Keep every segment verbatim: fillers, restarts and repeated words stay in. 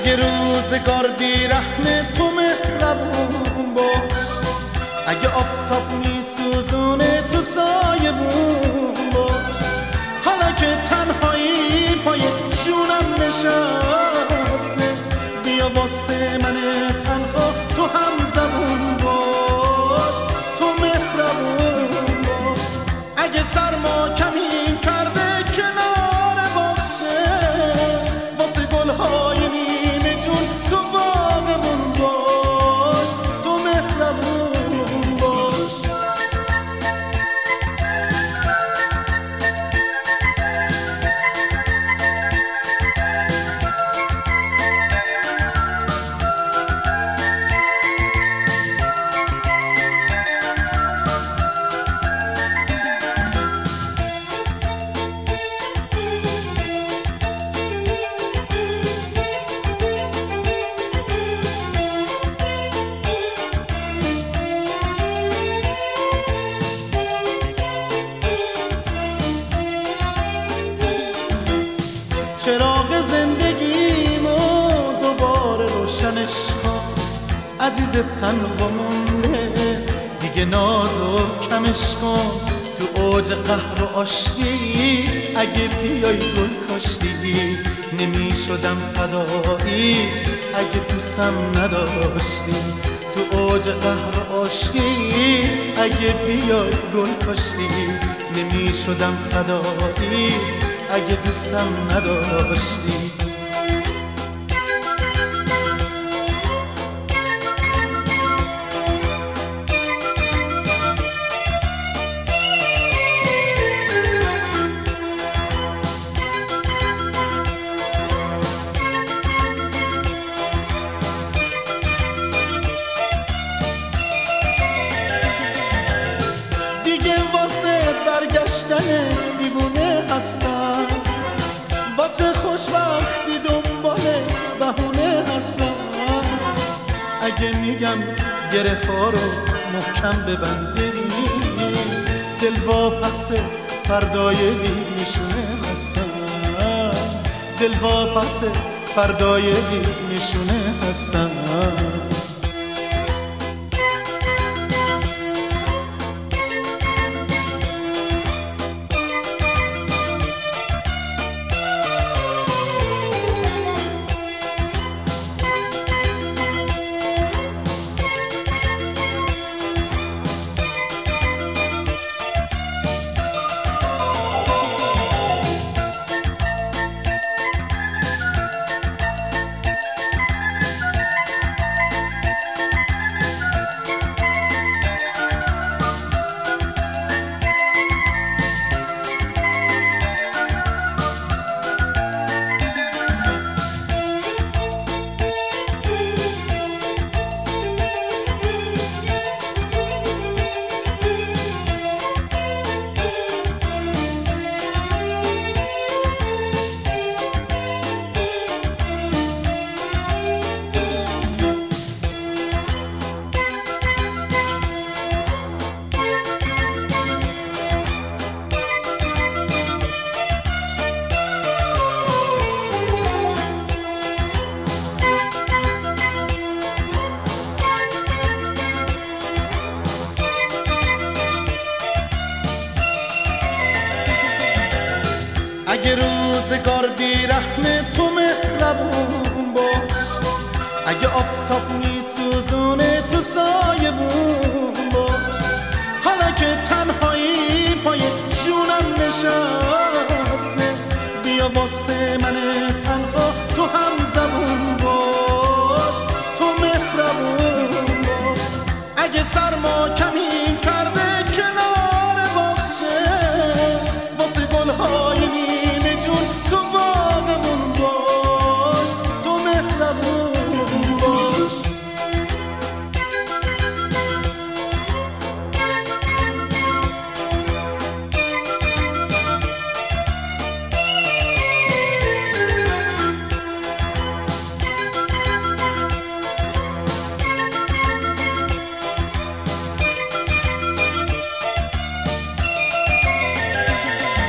اگه روزگار بیرحم تو مهربون باش، اگه آفتاب میسوزونه تو سایبون باش. حالا که تنهایی پای شونم نشسته، بیا واسه من تنها تو هم زبون باش، تو مهربون باش. اگه سرما کمی کرده کنار باغچه، واسه گلهای نیمه جون تو باغبون باش، تو مهربون باش. چراغ زندگیمو دوباره روشنش کن، عزیز تنها مونده دیگه نازو کمش کن. تو اوج قهر و آشتی اگه بیای گل کاشتی، نمی شدم فدایی اگه دوستم نداشتی. تو اوج قهر و آشتی اگه بیای گل کاشتی، نمی شدم فدایی اگه دوستم نداشتی. دیگه واسه برگشتن دیوونه هستم، واسه خوشبختی دنبال بهونه هستم. اگه میگم گره ها رو محکم ببندی، دل واپس فردای بی نشونه هستم، دل واپس فردای بی نشونه هستم. اگه روزگار بیرحم تو مهربون باش، اگه آفتاب میسوزونه تو سایبون باش. حالا که تنهایی پای شونم نشسته، بیا واسه من تنها تو هم زبون باش، تو مهربون باش. اگه سرما کمی کرده کنار باغچه، واسه گلهای نیمه جون تو باغبون باش، تو مهربون باش.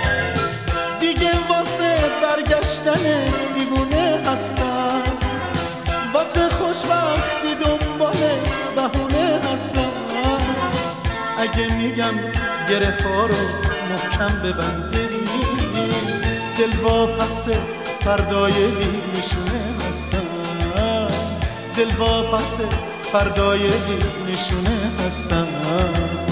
برگشتن دیوونه هستم، واسه خوشبختی دنبال بهونه هستم. اگه میگم گره ها رو محکم ببنده، دل واپس فردای بی نشونه هستم. دل واپس فردای بی نشونه هستم.